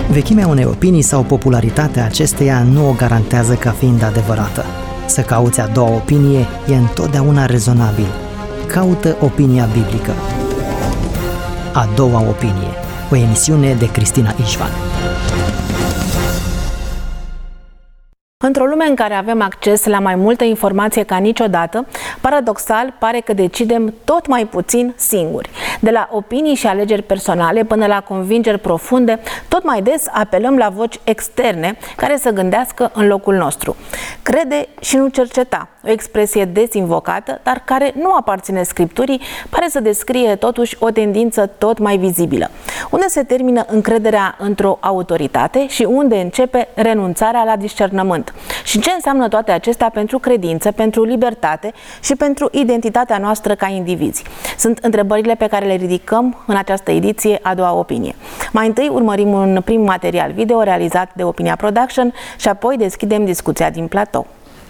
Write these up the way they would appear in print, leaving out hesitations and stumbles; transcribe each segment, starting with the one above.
Vechimea unei opinii sau popularitatea acesteia nu o garantează ca fiind adevărată. Să cauți a doua opinie e întotdeauna rezonabil. Caută opinia biblică. A doua opinie, o emisiune de Cristina Ișvan. Într-o lume în care avem acces la mai multă informație ca niciodată, paradoxal pare că decidem tot mai puțin singuri. De la opinii și alegeri personale până la convingeri profunde, tot mai des apelăm la voci externe care să gândească în locul nostru. Crede și nu cerceta, o expresie des invocată, dar care nu aparține Scripturii, pare să descrie totuși o tendință tot mai vizibilă. Unde se termină încrederea într-o autoritate și unde începe renunțarea la discernământ? Și ce înseamnă toate acestea pentru credință, pentru libertate și pentru identitatea noastră ca indivizi? Sunt întrebările pe care le ridicăm în această ediție A doua opinie. Mai întâi urmărim un prim material video realizat de Opinia Production și apoi deschidem discuția din platou.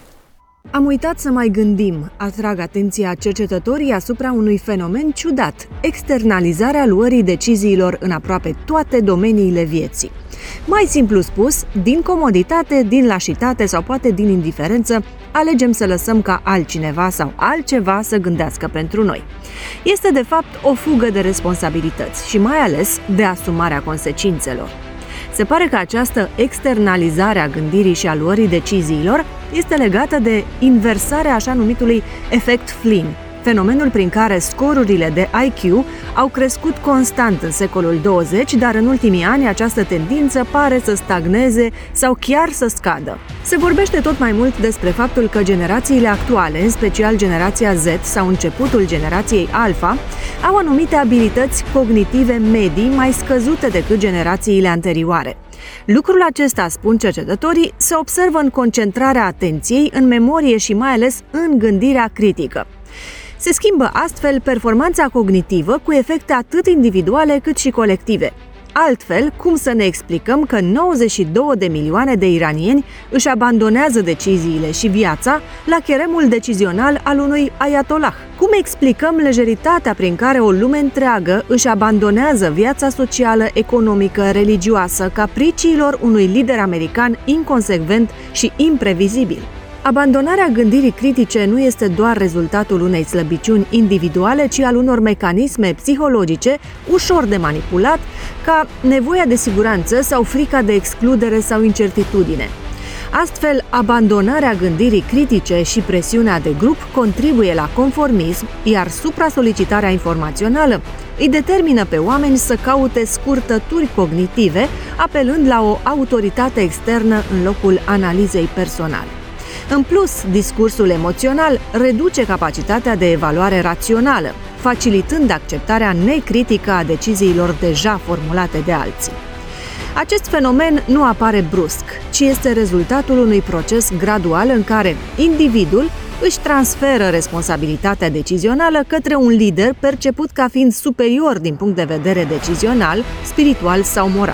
Am uitat să mai gândim, atrag atenția cercetătorii asupra unui fenomen ciudat, externalizarea luării deciziilor în aproape toate domeniile vieții. Mai simplu spus, din comoditate, din lașitate sau poate din indiferență, alegem să lăsăm ca altcineva sau altceva să gândească pentru noi. Este de fapt o fugă de responsabilități și mai ales de asumarea consecințelor. Se pare că această externalizare a gândirii și a luării deciziilor este legată de inversarea așa numitului efect Flynn, fenomenul prin care scorurile de IQ au crescut constant în secolul 20, dar în ultimii ani această tendință pare să stagneze sau chiar să scadă. Se vorbește tot mai mult despre faptul că generațiile actuale, în special generația Z sau începutul generației Alpha, au anumite abilități cognitive medii mai scăzute decât generațiile anterioare. Lucrul acesta, spun cercetătorii, se observă în concentrarea atenției, în memorie și mai ales în gândirea critică. Se schimbă astfel performanța cognitivă cu efecte atât individuale cât și colective. Altfel, cum să ne explicăm că 92 de milioane de iranieni își abandonează deciziile și viața la cheremul decizional al unui ayatollah? Cum explicăm lejeritatea prin care o lume întreagă își abandonează viața socială, economică, religioasă, capriciilor unui lider american inconsecvent și imprevizibil? Abandonarea gândirii critice nu este doar rezultatul unei slăbiciuni individuale, ci al unor mecanisme psihologice ușor de manipulat, ca nevoia de siguranță sau frica de excludere sau incertitudine. Astfel, abandonarea gândirii critice și presiunea de grup contribuie la conformism, iar supra-solicitarea informațională îi determină pe oameni să caute scurtături cognitive, apelând la o autoritate externă în locul analizei personale. În plus, discursul emoțional reduce capacitatea de evaluare rațională, facilitând acceptarea necritică a deciziilor deja formulate de alții. Acest fenomen nu apare brusc, ci este rezultatul unui proces gradual în care individul își transferă responsabilitatea decizională către un lider perceput ca fiind superior din punct de vedere decizional, spiritual sau moral.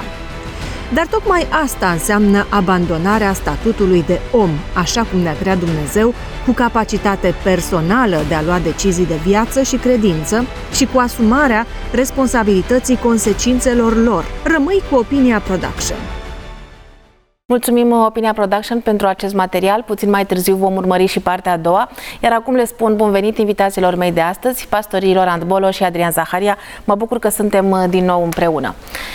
Dar tocmai asta înseamnă abandonarea statutului de om, așa cum ne-a creat Dumnezeu, cu capacitate personală de a lua decizii de viață și credință și cu asumarea responsabilității consecințelor lor. Rămâi cu Opinia Production. Mulțumim Opinia Production pentru acest material. Puțin mai târziu vom urmări și partea a doua. Iar acum le spun bun venit invitațiilor mei de astăzi, pastorii Laurent Bolo și Adrian Zaharia. Mă bucur că suntem din nou împreună.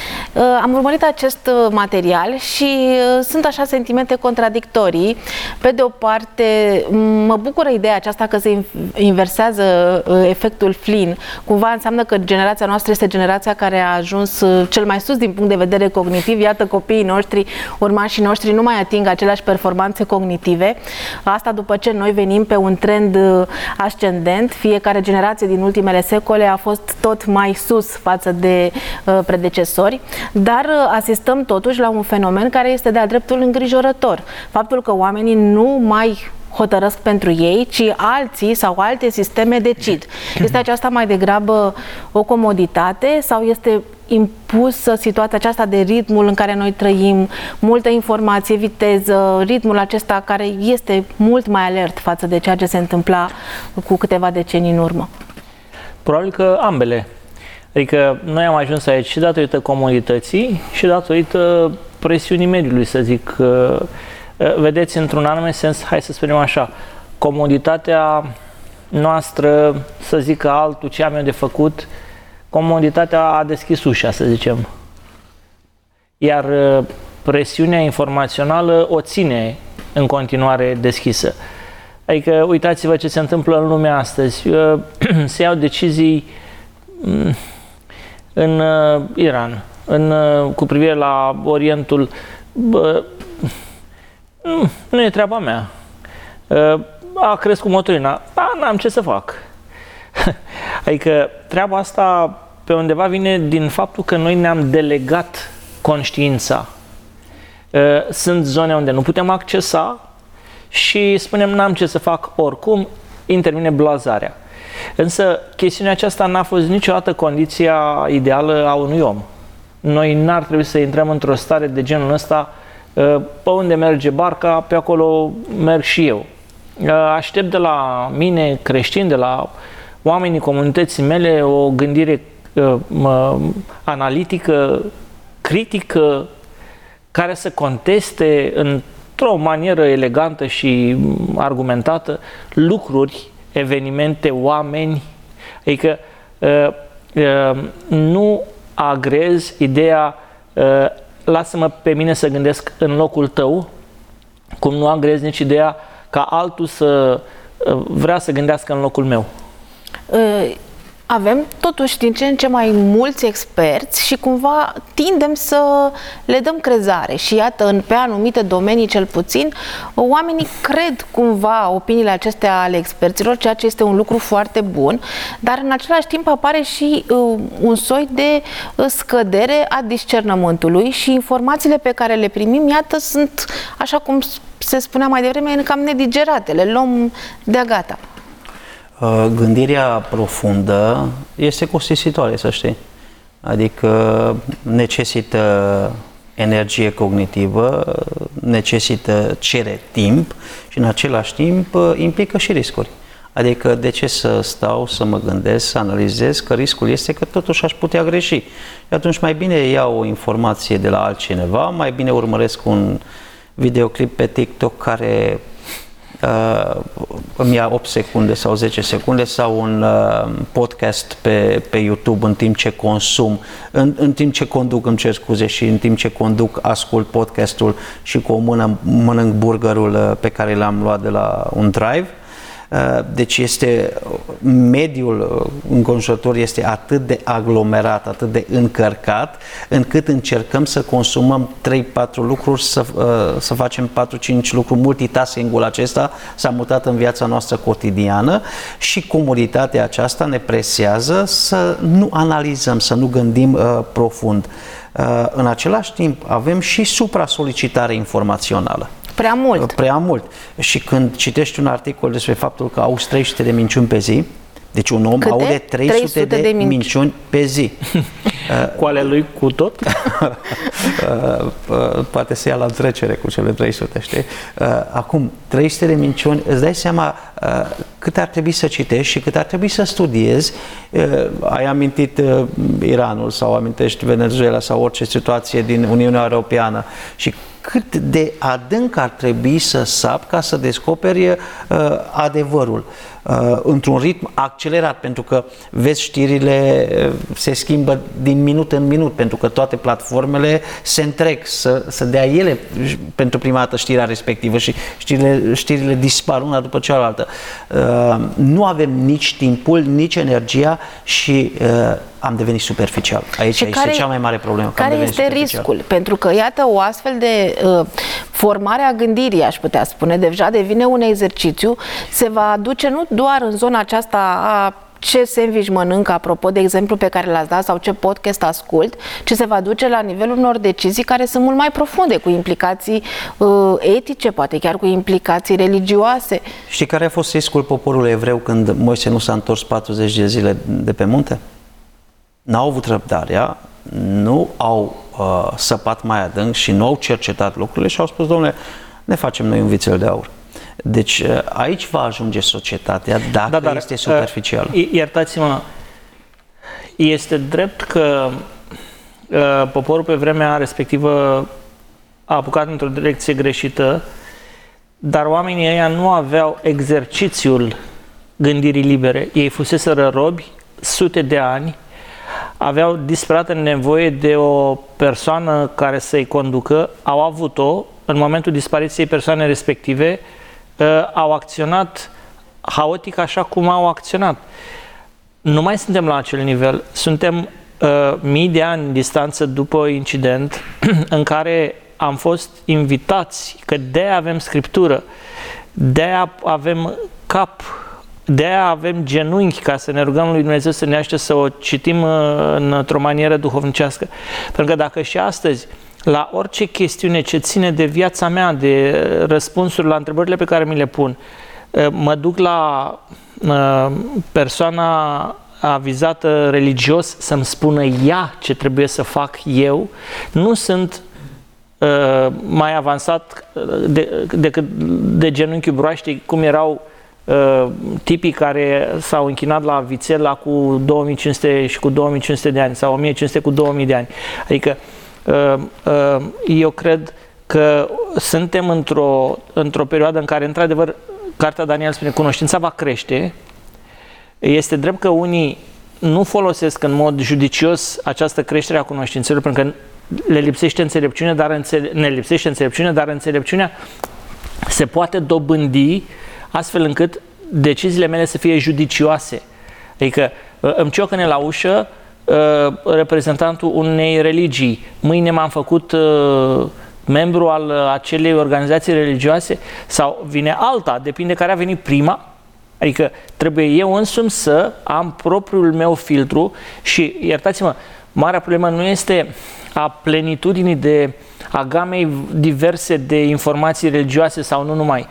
Am urmărit acest material și sunt așa sentimente contradictorii. Pe de o parte, mă bucură ideea aceasta că se inversează efectul Flynn. Cumva înseamnă că generația noastră este generația care a ajuns cel mai sus din punct de vedere cognitiv. Iată, copiii noștri, urmașii noștri nu mai ating aceleași performanțe cognitive. Asta după ce noi venim pe un trend ascendent. Fiecare generație din ultimele secole a fost tot mai sus față de predecesori. Dar asistăm totuși la un fenomen care este de-a dreptul îngrijorător. Faptul că oamenii nu mai hotărăsc pentru ei, ci alții sau alte sisteme decid. Este aceasta mai degrabă o comoditate sau este impusă situația aceasta de ritmul în care noi trăim, multă informație, viteză, ritmul acesta care este mult mai alert față de ceea ce se întâmpla cu câteva decenii în urmă? Probabil că ambele. Adică noi am ajuns aici și datorită comodității și datorită presiunii mediului, să zic. Vedeți, într-un anume sens, hai să spunem așa, comoditatea noastră, să zic altul ce am eu de făcut, comoditatea a deschis ușa, să zicem. Iar presiunea informațională o ține în continuare deschisă. Adică uitați-vă ce se întâmplă în lumea astăzi. Se iau decizii în Iran, cu privire la Orientul. Nu e treaba mea. A crescut motorina. N-am ce să fac. Adică treaba asta pe undeva vine din faptul că noi ne-am delegat conștiința. Sunt zone unde nu putem accesa și spunem n-am ce să fac oricum, intervine blazarea. Însă chestiunea aceasta n-a fost niciodată condiția ideală a unui om. Noi n-ar trebui să intrăm într-o stare de genul ăsta, pe unde merge barca, pe acolo merg și eu. Aștept de la mine, creștin, de la oamenii comunității mele, o gândire analitică, critică, care să conteste într-o manieră elegantă și argumentată lucruri, evenimente, oameni. Adică nu agrez ideea lasă-mă pe mine să gândesc în locul tău, cum nu agrez nici ideea ca altul să vrea să gândească în locul meu. Avem totuși din ce în ce mai mulți experți și cumva tindem să le dăm crezare și iată, pe anumite domenii cel puțin, oamenii cred cumva opiniile acestea ale experților, ceea ce este un lucru foarte bun, dar în același timp apare și un soi de scădere a discernământului și informațiile pe care le primim, iată, sunt, așa cum se spunea mai devreme, cam nedigerate, le luăm de-a gata. Gândirea profundă este costisitoare, să știi. Adică necesită energie cognitivă, cere timp și în același timp implică și riscuri. Adică de ce să stau să mă gândesc, să analizez, că riscul este că totuși aș putea greși. Și atunci mai bine iau o informație de la altcineva, mai bine urmăresc un videoclip pe TikTok care îmi ia 8 secunde sau 10 secunde sau un podcast pe YouTube în timp ce consum, în timp ce conduc, îmi cer scuze, și în timp ce conduc ascult podcastul și cu o mână mănânc burgerul pe care l-am luat de la un drive. Deci mediul înconjurător este atât de aglomerat, atât de încărcat, încât încercăm să consumăm 3-4 lucruri, să facem 4-5 lucruri. Multitasking-ul acesta s-a mutat în viața noastră cotidiană și comoditatea aceasta ne presează să nu analizăm, să nu gândim profund. În același timp avem și supra-solicitare informațională. Prea mult. Prea mult. Și când citești un articol despre faptul că auzi 300 de minciuni pe zi, deci un om aude 300 de minciuni pe zi. Cu ale lui cu tot? Poate să ia la trecere cu cele 300, știi? Acum, 300 de minciuni, îți dai seama cât ar trebui să citești și cât ar trebui să studiezi. Ai amintit Iranul sau amintești Venezuela sau orice situație din Uniunea Europeană și cât de adânc ar trebui să sapi ca să descoperi adevărul într-un ritm accelerat, pentru că vezi, știrile se schimbă din minut în minut, pentru că toate platformele se întreg să dea ele pentru prima dată știrea respectivă și știrile dispar una după cealaltă. Nu avem nici timpul, nici energia și am devenit superficial. Aici este cea mai mare problemă. Care este riscul? Pentru că, iată, o astfel de formare a gândirii, aș putea spune, deja devine un exercițiu, se va aduce nu doar în zona aceasta a ce sandwich mănânc, apropo de exemplu pe care l-ați dat, sau ce podcast ascult, ci se va duce la nivelul unor decizii care sunt mult mai profunde, cu implicații etice, poate chiar cu implicații religioase. Știi care a fost riscul poporului evreu când Moise nu s-a întors 40 de zile de pe munte? N-au avut răbdarea, nu au săpat mai adânc și nu au cercetat lucrurile și au spus: domnule, ne facem noi un vițel de aur. Deci aici va ajunge societatea dacă este superficială. este drept că poporul pe vremea respectivă a apucat într-o direcție greșită, dar oamenii ăia nu aveau exercițiul gândirii libere. Ei fuseseră robi sute de ani, aveau disperată nevoie de o persoană care să-i conducă, au avut-o, în momentul dispariției persoanei respective, au acționat haotic așa cum au acționat. Nu mai suntem la acel nivel, suntem mii de ani distanță după incident în care am fost invitați, că de-aia avem Scriptură, de-aia avem cap, de-aia avem genunchi ca să ne rugăm lui Dumnezeu să ne ajute să o citim într-o manieră duhovnicească. Pentru că dacă și astăzi, la orice chestiune ce ține de viața mea, de răspunsuri la întrebările pe care mi le pun, mă duc la persoana avizată religios să-mi spună ea ce trebuie să fac eu, nu sunt mai avansat decât de genunchiul broaștei, cum erau tipii care s-au închinat la vițel cu 2500 și cu 2500 de ani sau 1500 cu 2000 de ani. Adică eu cred că suntem într-o perioadă în care, într-adevăr, Cartea Daniel spune, cunoștința va crește. Este drept că unii nu folosesc în mod judicios această creștere a cunoștințelor, pentru că le lipsește înțelepciune, ne lipsește înțelepciune, dar înțelepciunea se poate dobândi astfel încât deciziile mele să fie judicioase. Adică îmi ciocăne la ușă reprezentantul unei religii. Mâine m-am făcut membru al acelei organizații religioase sau vine alta, depinde care a venit prima. Adică trebuie eu însumi să am propriul meu filtru și, iertați-mă, marea problemă nu este a plenitudinii a gamei diverse de informații religioase sau nu numai,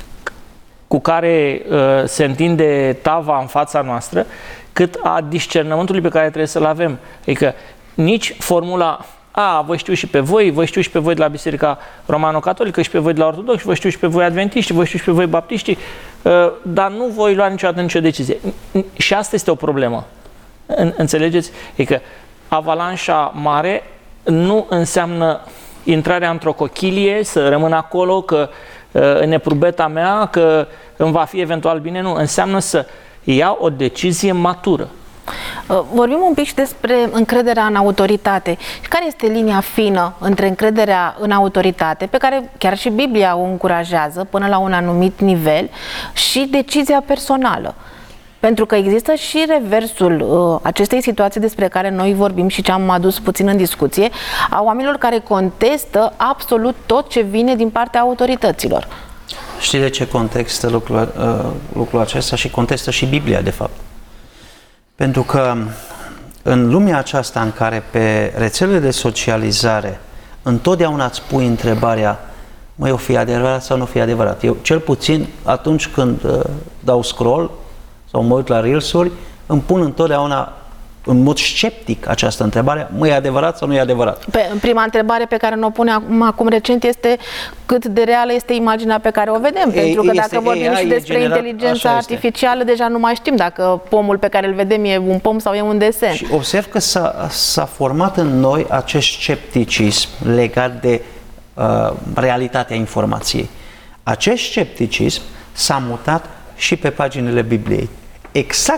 cu care se întinde tava în fața noastră, cât a discernământului pe care trebuie să-l avem. Adică nici formula vă știu și pe voi, vă știu și pe voi de la Biserica Romano-Catolică, și pe voi de la Ortodoxi, vă știu și pe voi adventiști, vă știu și pe voi baptiști, dar nu voi lua niciodată nicio decizie. Și asta este o problemă. Înțelegeți? Adică avalanșa mare nu înseamnă intrarea într-o cochilie, să rămân acolo, că în neprubeta mea, că îmi va fi eventual bine. Nu, înseamnă să iau o decizie matură. Vorbim un pic și despre încrederea în autoritate. Care este linia fină între încrederea în autoritate, pe care chiar și Biblia o încurajează până la un anumit nivel, și decizia personală? Pentru că există și reversul acestei situații despre care noi vorbim și ce am adus puțin în discuție, a oamenilor care contestă absolut tot ce vine din partea autorităților. Știi de ce contestă lucrul acesta și contestă și Biblia, de fapt? Pentru că în lumea aceasta în care pe rețelele de socializare întotdeauna îți pui întrebarea, măi, o fi adevărat sau nu o fi adevărat? Eu, cel puțin, atunci când dau scroll sau mă uit la Reels-uri, îmi pun întotdeauna în mod sceptic această întrebare, măi, e adevărat sau nu e adevărat? Prima întrebare pe care ne-o pune acum recent este cât de reală este imaginea pe care o vedem. Pentru că dacă vorbim și despre inteligența artificială, deja nu mai știm dacă pomul pe care îl vedem e un pom sau e un desen. Și observ că s-a format în noi acest scepticism legat de realitatea informației. Acest scepticism s-a mutat și pe paginile Bibliei. Exact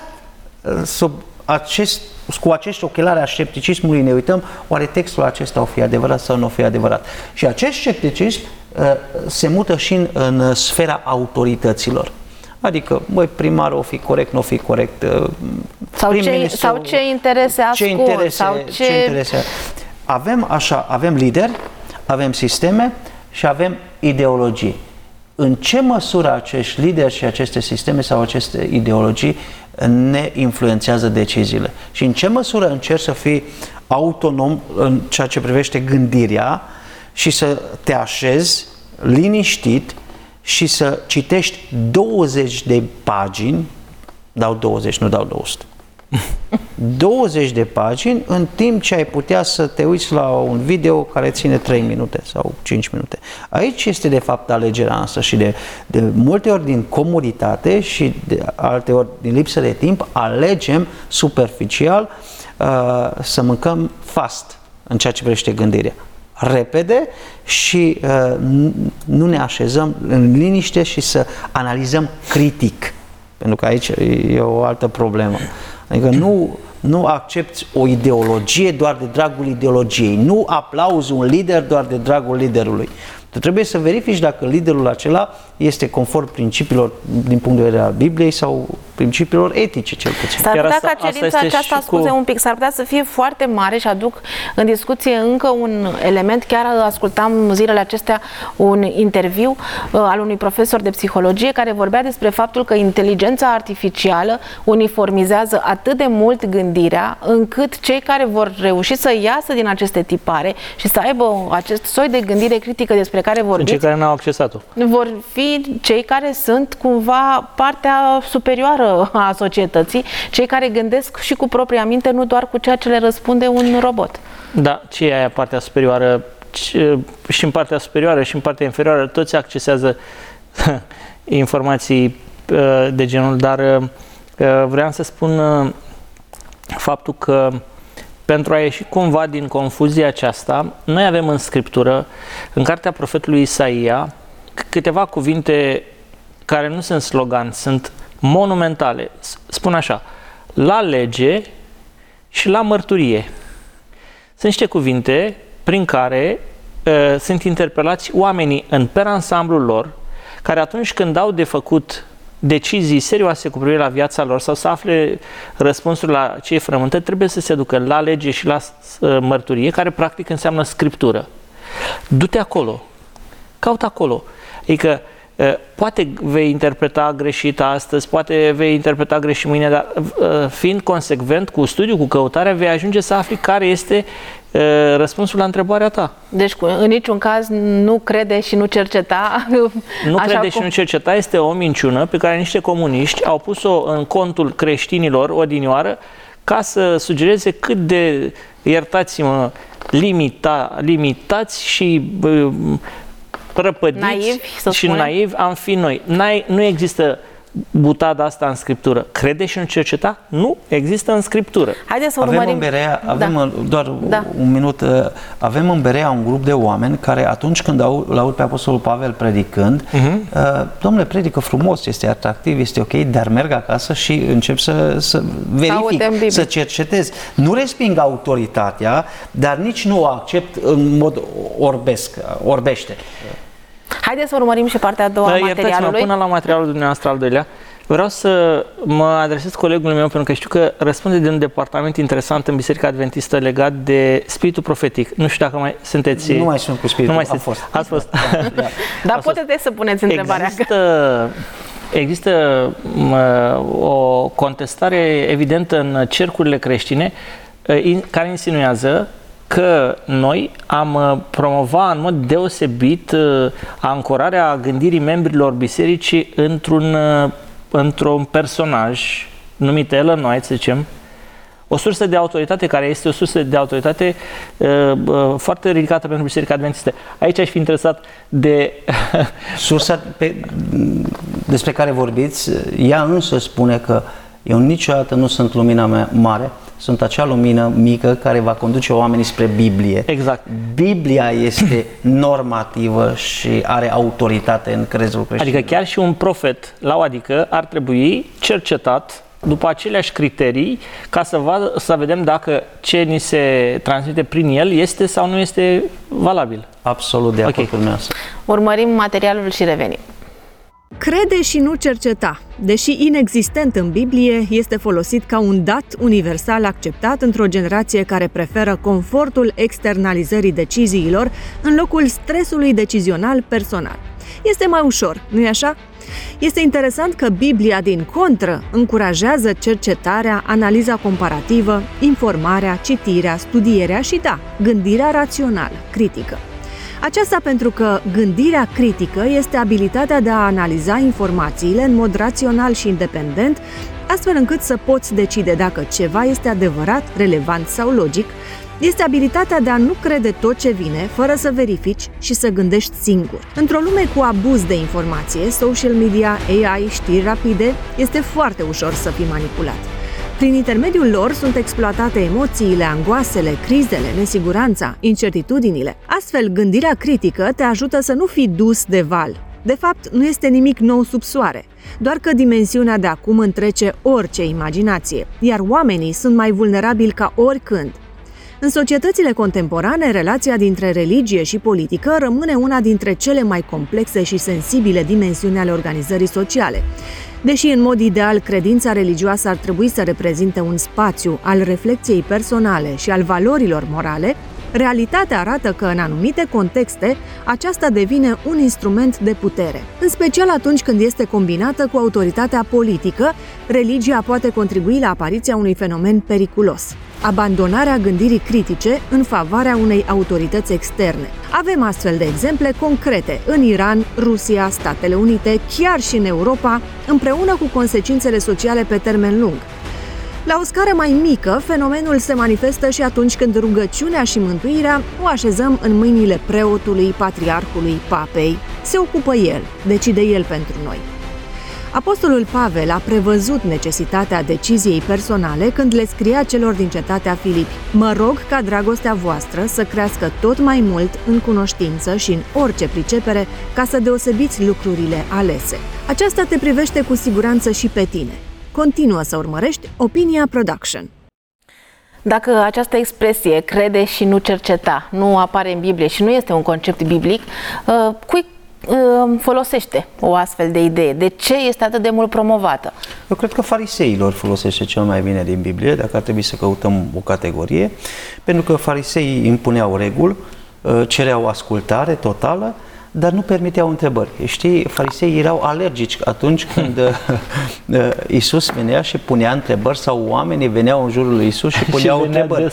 cu acești ochelari a scepticismului ne uităm, oare textul acesta o fi adevărat sau nu o fi adevărat? Și acest scepticism se mută și în sfera autorităților. Adică, băi, primarul o fi corect, nu o fi corect, sau ce interese ascult, ce interese. Avem lideri, avem sisteme și avem ideologii. În ce măsură acești lideri și aceste sisteme sau aceste ideologii ne influențează deciziile? Și în ce măsură încerci să fii autonom în ceea ce privește gândirea și să te așezi liniștit și să citești 20 de pagini, dau 20, nu dau 200, 20 de pagini în timp ce ai putea să te uiți la un video care ține 3 minute sau 5 minute. Aici este de fapt alegerea noastră și de multe ori din comoditate și de alte ori din lipsă de timp alegem superficial să mâncăm fast în ceea ce privește gândirea. Repede și nu ne așezăm în liniște și să analizăm critic. Pentru că aici e o altă problemă. Adică nu accepti o ideologie doar de dragul ideologiei. Nu aplauzi un lider doar de dragul liderului. Tu trebuie să verifici dacă liderul acela este conform principiilor din punct de vedere al Bibliei sau principiilor etice, cel puțin. S-ar putea ca cerința aceasta, s-ar putea să fie foarte mare și aduc în discuție încă un element. Chiar ascultam zilele acestea un interviu al unui profesor de psihologie care vorbea despre faptul că inteligența artificială uniformizează atât de mult gândirea, încât cei care vor reuși să iasă din aceste tipare și să aibă acest soi de gândire critică despre care vorbiți, cei care n-au accesat-o, vor fi cei care sunt cumva partea superioară a societății, cei care gândesc și cu propria minte, nu doar cu ceea ce le răspunde un robot. Da, ce e aia partea superioară? Și în partea superioară și în partea inferioară toți accesează informații de genul, dar vreau să spun faptul că pentru a ieși cumva din confuzia aceasta, noi avem în Scriptură, în cartea profetului Isaia, câteva cuvinte care nu sunt slogan, sunt monumentale. Spun așa: la lege și la mărturie. Sunt niște cuvinte prin care sunt interpelați oamenii per ansamblul lor, care atunci când au de făcut decizii serioase cu privire la viața lor sau să afle răspunsuri la cei frământări, trebuie să se ducă la lege și la mărturie, care practic înseamnă Scriptură. Du-te acolo, caută acolo. Adică poate vei interpreta greșit astăzi, poate vei interpreta greșit mâine, dar fiind consecvent cu studiul, cu căutarea, vei ajunge să afli care este răspunsul la întrebarea ta. Deci în niciun caz nu crede și nu cerceta. Nu crede și nu cerceta este o minciună pe care niște comuniști au pus-o în contul creștinilor odinioară ca să sugereze cât de, iertați-mă, limitați și prăpădiți și naivi am fi noi. Nu există butada asta în Scriptură. Crede și nu cerceta? Nu există în Scriptură. Haideți să urmărim. Avem în Berea, doar un minut, avem în Berea un grup de oameni care atunci când l-aud pe Apostolul Pavel predicând, domnule, predică frumos, este atractiv, este ok, dar merg acasă și încep să verific, să cercetez. Nu resping autoritatea, dar nici nu o accept în mod orbește. Haideți să urmărim și partea a doua a materialului. Până la materialul dumneavoastră al doilea, vreau să mă adresez colegului meu, pentru că știu că răspunde de un departament interesant în Biserica Adventistă legat de spiritul profetic. Nu știu dacă mai sunteți... Nu mai sunt cu spiritul, Ați fost. Dar puteți să puneți întrebarea. Există o contestare evidentă în cercurile creștine care insinuează că noi am promovat în mod deosebit ancorarea gândirii membrilor bisericii într-un personaj numit Ellen White, să zicem, o sursă de autoritate care este o sursă de autoritate foarte ridicată pentru Biserica Adventistă. Aici aș fi interesat de... Sursa despre care vorbiți, ea însă spune că eu niciodată nu sunt lumina mare, sunt acea lumină mică care va conduce oamenii spre Biblie. Exact. Biblia este normativă și are autoritate în crezul creștin. Adică chiar și un profet la o adică ar trebui cercetat după aceleași criterii ca să vedem dacă ce ni se transmite prin el este sau nu este valabil. Absolut de acord cu dumneavoastră. Urmărim materialul și revenim. Crede și nu cerceta, deși inexistent în Biblie, este folosit ca un dat universal acceptat într-o generație care preferă confortul externalizării deciziilor în locul stresului decizional personal. Este mai ușor, nu-i așa? Este interesant că Biblia, din contră, încurajează cercetarea, analiza comparativă, informarea, citirea, studierea și, gândirea rațională, critică. Aceasta pentru că gândirea critică este abilitatea de a analiza informațiile în mod rațional și independent, astfel încât să poți decide dacă ceva este adevărat, relevant sau logic. Este abilitatea de a nu crede tot ce vine, fără să verifici și să gândești singur. Într-o lume cu abuz de informație, social media, AI, știri rapide, este foarte ușor să fii manipulat. Prin intermediul lor sunt exploatate emoțiile, angoasele, crizele, nesiguranța, incertitudinile. Astfel, gândirea critică te ajută să nu fii dus de val. De fapt, nu este nimic nou sub soare, doar că dimensiunea de acum întrece orice imaginație, iar oamenii sunt mai vulnerabili ca oricând. În societățile contemporane, relația dintre religie și politică rămâne una dintre cele mai complexe și sensibile dimensiuni ale organizării sociale. Deși în mod ideal credința religioasă ar trebui să reprezinte un spațiu al reflexiei personale și al valorilor morale, realitatea arată că în anumite contexte aceasta devine un instrument de putere. În special atunci când este combinată cu autoritatea politică, religia poate contribui la apariția unui fenomen periculos: abandonarea gândirii critice în favoarea unei autorități externe. Avem astfel de exemple concrete în Iran, Rusia, Statele Unite, chiar și în Europa, împreună cu consecințele sociale pe termen lung. La o scară mai mică, fenomenul se manifestă și atunci când rugăciunea și mântuirea o așezăm în mâinile preotului, patriarhului, papei. Se ocupă el, decide el pentru noi. Apostolul Pavel a prevăzut necesitatea deciziei personale când le scria celor din cetatea Filipi: mă rog ca dragostea voastră să crească tot mai mult în cunoștință și în orice pricepere, ca să deosebiți lucrurile alese. Aceasta te privește cu siguranță și pe tine. Continuă să urmărești Opinia Production. Dacă această expresie, crede și nu cerceta, nu apare în Biblie și nu este un concept biblic, cui folosește o astfel de idee? De ce este atât de mult promovată? Eu cred că fariseilor folosește cel mai bine din Biblie, dacă ar trebui să căutăm o categorie, pentru că fariseii impuneau reguli, cereau ascultare totală, dar nu permiteau întrebări. Știi, fariseii erau alergici atunci când Iisus venea și punea întrebări, sau oamenii veneau în jurul lui Iisus și puneau întrebări.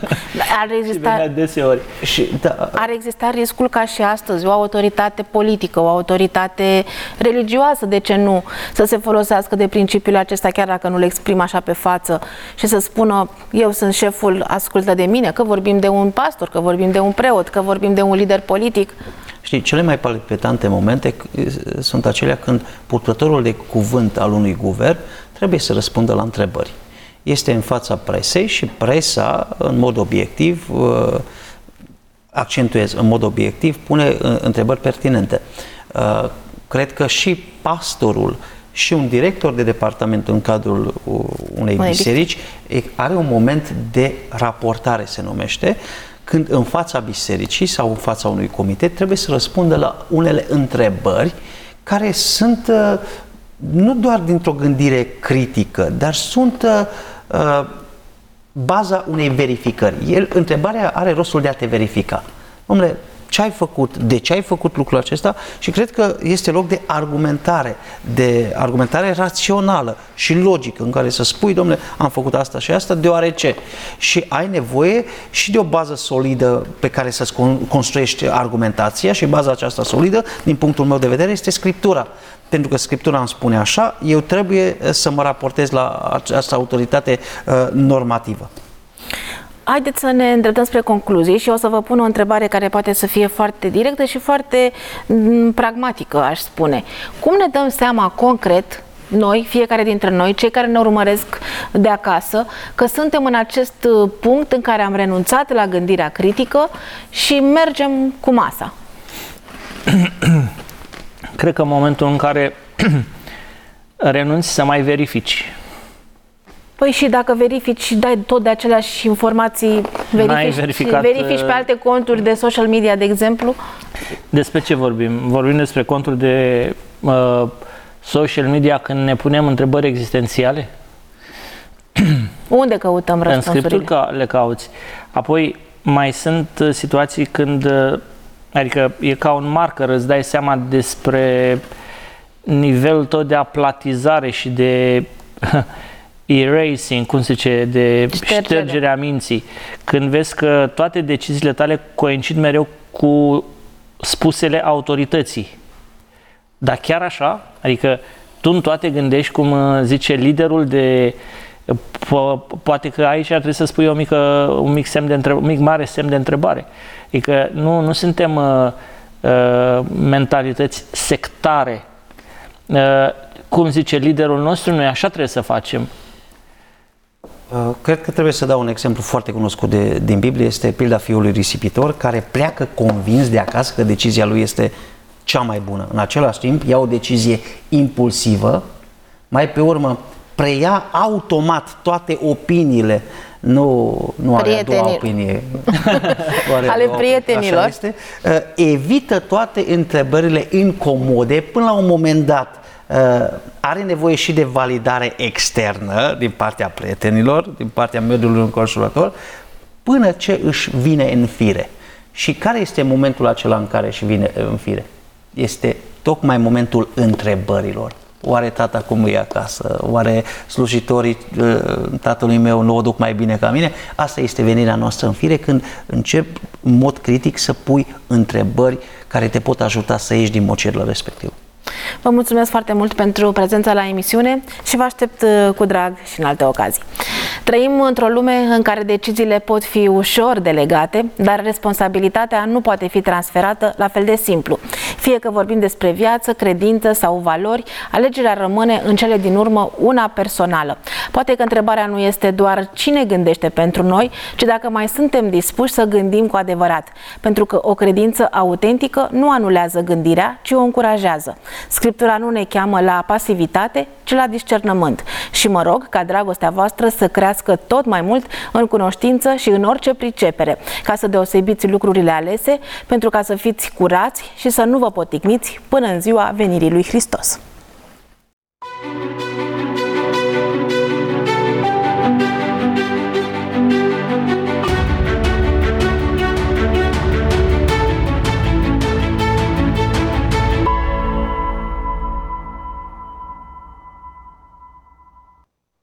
Ar exista riscul ca și astăzi o autoritate politică, o autoritate religioasă, de ce nu, să se folosească de principiul acesta, chiar dacă nu le exprim așa pe față, și să spună: eu sunt șeful, ascultă de mine, că vorbim de un pastor, că vorbim de un preot, că vorbim de un lider politic. Știi, cele mai palpitante momente sunt acelea când purtătorul de cuvânt al unui guvern trebuie să răspundă la întrebări. Este în fața presei și presa, în mod obiectiv, accentuez, în mod obiectiv, pune întrebări pertinente. Cred că și pastorul și un director de departament în cadrul unei biserici are un moment de raportare, se numește, când în fața bisericii sau în fața unui comitet trebuie să răspundă la unele întrebări care sunt nu doar dintr-o gândire critică, dar sunt baza unei verificări. Întrebarea are rostul de a te verifica. Dom'le, ce ai făcut? De ce ai făcut lucrul acesta? Și cred că este loc de argumentare rațională și logică, în care să spui: dom'le, am făcut asta și asta deoarece. Și ai nevoie și de o bază solidă pe care să-ți construiești argumentația, și baza aceasta solidă, din punctul meu de vedere, este Scriptura. Pentru că Scriptura îmi spune așa, eu trebuie să mă raportez la această autoritate normativă. Haideți să ne îndreptăm spre concluzii și o să vă pun o întrebare care poate să fie foarte directă și foarte pragmatică, aș spune. Cum ne dăm seama concret, noi, fiecare dintre noi, cei care ne urmăresc de acasă, că suntem în acest punct în care am renunțat la gândirea critică și mergem cu masa? Cred că în momentul în care renunți să mai verifici. Păi și dacă verifici și dai tot de aceleași informații, verifici pe alte conturi de social media, de exemplu? Despre ce vorbim? Vorbim despre conturi de social media când ne punem întrebări existențiale? Unde căutăm răspunsurile? În Scripturi le cauți. Apoi mai sunt situații când, adică e ca un marker, îți dai seama despre nivelul tău de aplatizare și de erasing, cum se zice, de ștergerea minții. Când vezi că toate deciziile tale coincid mereu cu spusele autorității. Dar chiar așa? Adică tu în toate gândești, cum zice liderul, de poate că aici ar trebui să spui un mic mare semn de întrebare. Adică nu suntem mentalități sectare. Cum zice liderul nostru, noi așa trebuie să facem. Cred că trebuie să dau un exemplu foarte cunoscut din Biblie, este pilda fiului risipitor, care pleacă convins de acasă că decizia lui este cea mai bună. În același timp, ia o decizie impulsivă, mai pe urmă preia automat toate opiniile, nu are a doua opinie, ale prietenilor. Este, evită toate întrebările incomode până la un moment dat. Are nevoie și de validare externă din partea prietenilor, din partea mediului înconjurător, până ce își vine în fire. Și care este momentul acela în care își vine în fire? Este tocmai momentul întrebărilor. Oare tata cum e acasă? Oare slujitorii tatălui meu nu o duc mai bine ca mine? Asta este venirea noastră în fire, când începi în mod critic să pui întrebări care te pot ajuta să ieși din mocerul respectiv. Vă mulțumesc foarte mult pentru prezența la emisiune și vă aștept cu drag și în alte ocazii. Trăim într-o lume în care deciziile pot fi ușor delegate, dar responsabilitatea nu poate fi transferată la fel de simplu. Fie că vorbim despre viață, credință sau valori, alegerea rămâne în cele din urmă una personală. Poate că întrebarea nu este doar cine gândește pentru noi, ci dacă mai suntem dispuși să gândim cu adevărat. Pentru că o credință autentică nu anulează gândirea, ci o încurajează. Scriptura nu ne cheamă la pasivitate, ci la discernământ. Și mă rog ca dragostea voastră să crească tot mai mult în cunoștință și în orice pricepere, ca să deosebiți lucrurile alese, pentru ca să fiți curați și să nu vă poticniți până în ziua venirii lui Hristos.